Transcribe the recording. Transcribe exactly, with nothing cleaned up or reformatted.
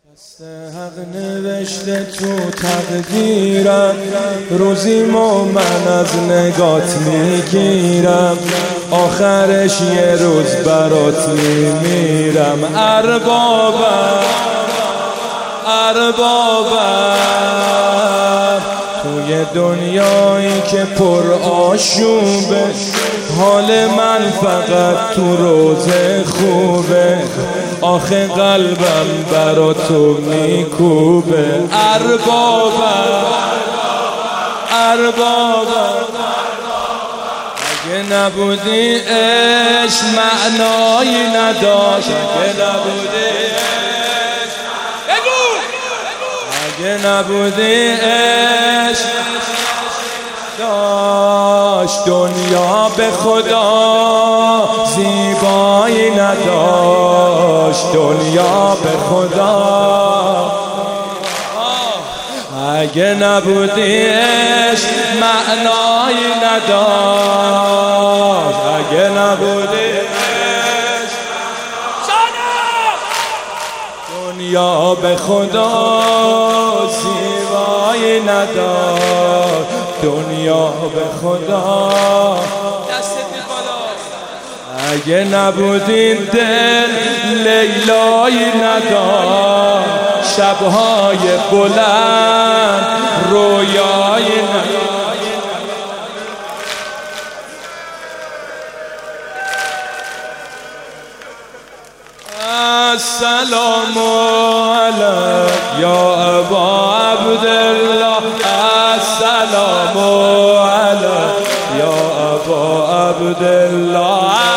دست حق نوشته تو تقدیرم، روزی ما من از نگات میگیرم، آخرش یه روز برات میمیرم. اربابم اربابم توی دنیایی که پر آشوبه، حال من فقط تو روزه خوبه، آخه قلبم برا تو میکوبه. اربابم اربابم اگه نبودی عشق معنایی نداشت، اگه نبودی اگه نبودی عشق داشت، دنیا به خدا زیبایی نداشت، دنیا به خدا. اگه نبودی عشق معنایی نداشت، اگه نبودی عشق دنیا به خدا زیبایی نداشت، دنیا به خدا. اگه نبودی دل لیلایی نداشت، شبهای بلند رویایی نداشت. السلام علیک یا ابا عبدالله، السلام علیک یا ابا عبدالله.